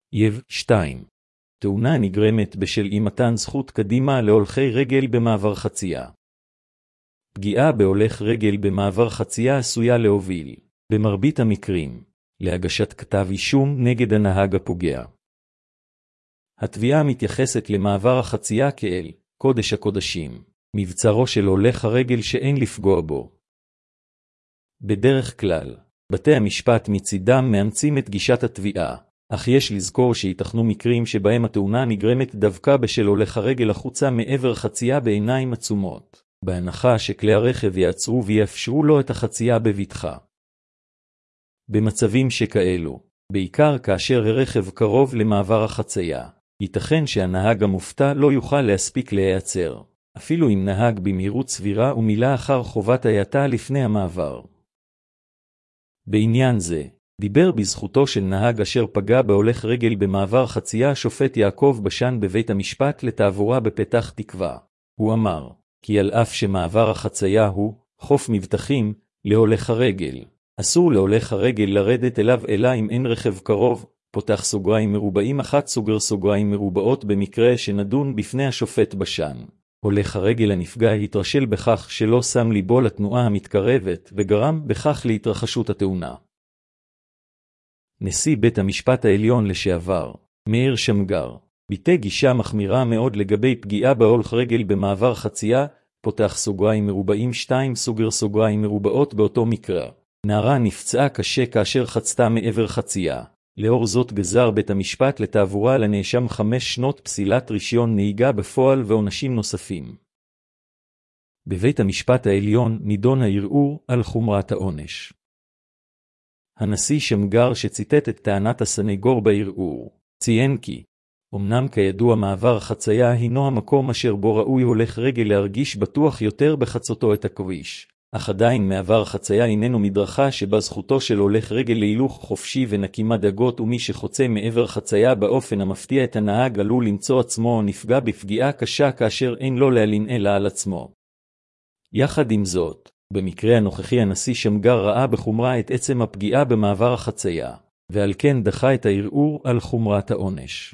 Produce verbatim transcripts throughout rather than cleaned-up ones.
יב שתיים. תאונה נגרמת בשל אי מתן זכות קדימה להולכי רגל במעבר חצייה. פגיעה בהולך רגל במעבר חצייה עשויה להוביל, במרבית המקרים, להגשת כתב אישום נגד הנהג הפוגע. התביעה מתייחסת למעבר החצייה כאל קודש הקודשים, מבצרו של הולך הרגל שאין לפגוע בו. בדרך כלל, בתי המשפט מצידם מאמצים את גישת התביעה, אך יש לזכור שיתכנו מקרים שבהם התאונה נגרמת דווקא בשל הולך הרגל החוצה מעבר חצייה בעיניים עצומות, בהנחה שכלי הרכב יעצרו ויאפשרו לו את החצייה בבטחה. במצבים שכאלו, בעיקר כאשר הרכב קרוב למעבר החצייה, ייתכן שהנהג המופתע לא יוכל להספיק להיעצר, אפילו אם נהג במהירות סבירה ומילא אחר חובת ההאטה לפני המעבר. בעניין זה, דיבר בזכותו של נהג אשר פגע בהולך רגל במעבר חצייה השופט יעקב בשן בבית המשפט לתעבורה בפתח תקווה. הוא אמר, כי על אף שמעבר החצייה הוא חוף מבטחים להולך הרגל, אסור להולך הרגל לרדת אליו אלא אם אין רכב קרוב, פותח סוגריים מרובעים אחת סוגר סוגריים מרובעות במקרה שנדון בפני השופט בשן. הולך הרגל הנפגע התרשל בכך שלא שם ליבו לתנועה המתקרבת וגרם בכך להתרחשות התאונה. נשיא בית המשפט העליון לשעבר, מאיר שמגר, ביטא גישה מחמירה מאוד לגבי פגיעה בהולך רגל במעבר חצייה, פותח סוגריים מרובעים שתיים סוגר סוגריים מרובעות באותו מקרה. נערה נפצעה קשה כאשר חצתה מעבר חצייה. לאור זאת גזר בית המשפט לתעבורה לנאשם חמש שנות פסילת רישיון נהיגה בפועל ועונשים נוספים. בבית המשפט העליון נידון הערעור על חומרת העונש. הנשיא שמגר שציטט את טענת הסנגור בערעור, ציין כי, אמנם כידוע מעבר חצייה הינו המקום אשר בו ראוי הולך רגל להרגיש בטוח יותר בחצותו את הכביש, אך עדיין מעבר חצייה איננו מדרכה שבה זכותו של הולך רגל להילוך חופשי ונקימה דגות, ומי שחוצה מעבר חצייה באופן המפתיע את הנהג עלול למצוא עצמו נפגע בפגיעה קשה כאשר אין לו להלין אלא על עצמו. יחד עם זאת, במקרה הנוכחי הנשיא שמגר ראה בחומרה את עצם הפגיעה במעבר החצייה, ועל כן דחה את הערעור על חומרת העונש.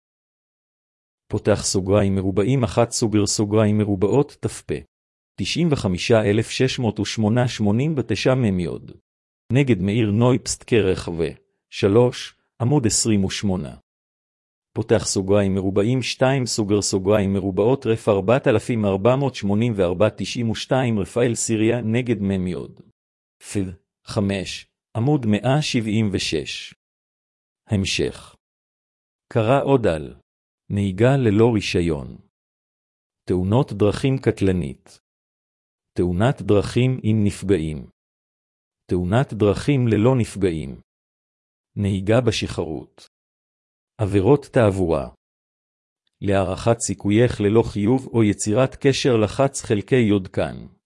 פותח סוגריים מרובעים אחת סוגר סוגריים מרובעות תפה. תשעים וחמישה אלף שש מאות ושמונה שמונים ותשע ממיוד. נגד מאיר נויפסט כרך ו. שלוש, עמוד עשרים ושמונה. פותח סוגריים מרובעים שתיים סוגר סוגריים מרובעות רף ארבעת אלפים ארבע מאות שמונים וארבע תשעים ושתיים רפאל סיריה נגד ממיוד. פד. חמש, עמוד מאה שבעים ושש. המשך. קרא עוד על נהיגה ללא רישיון. תאונות דרכים קטלנית. תאונת דרכים עם נפגעים. תאונת דרכים ללא נפגעים. נהיגה בשכרות. עבירות תעבורה. להערכת סיכוייך ללא חיוב או יצירת קשר לחץ חלקי יודקן.